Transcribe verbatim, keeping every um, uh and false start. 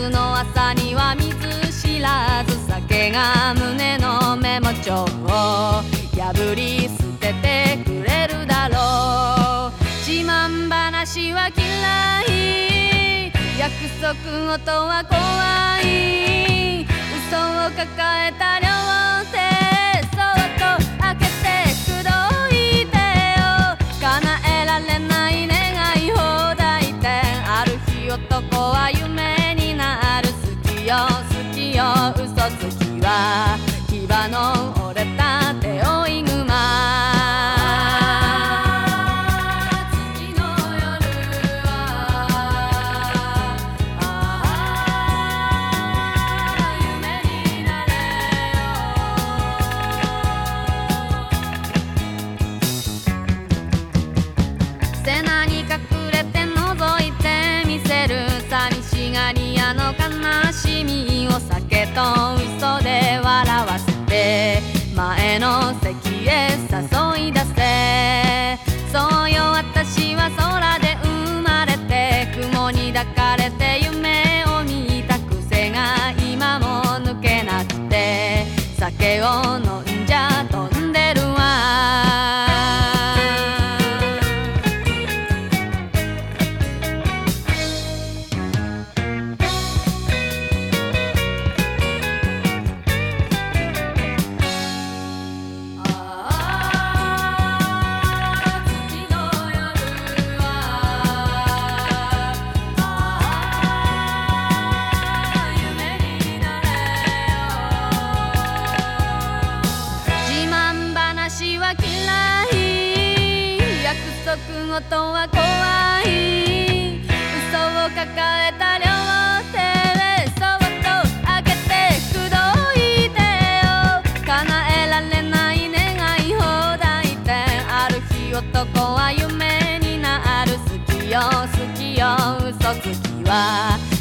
月の朝には見ず知らず、酒が胸のメモ帳を破り捨ててくれるだろう。自慢話は嫌い、約束事は怖い、嘘を抱えた両手そっと開けて口説いてよ。叶えられない願い放題店、ある日男は夢になる。好きよ好きよ嘘つきは牙の折れた手負い熊。背中に隠れて覗いてみせる寂しがり屋の悲しみを酒と嘘で笑わせて前の席へ誘い出せ。そうよ私は空で生まれて雲に抱かれて夢を見た癖が今も抜けなくて、酒を飲んじゃ飛んでるわ。話は嫌い、約束事は怖い、嘘を抱えた両手でそっと開けて口説いてよ。叶えられない願い放題店、ある日男は夢になる。好きよ好きよ嘘つきは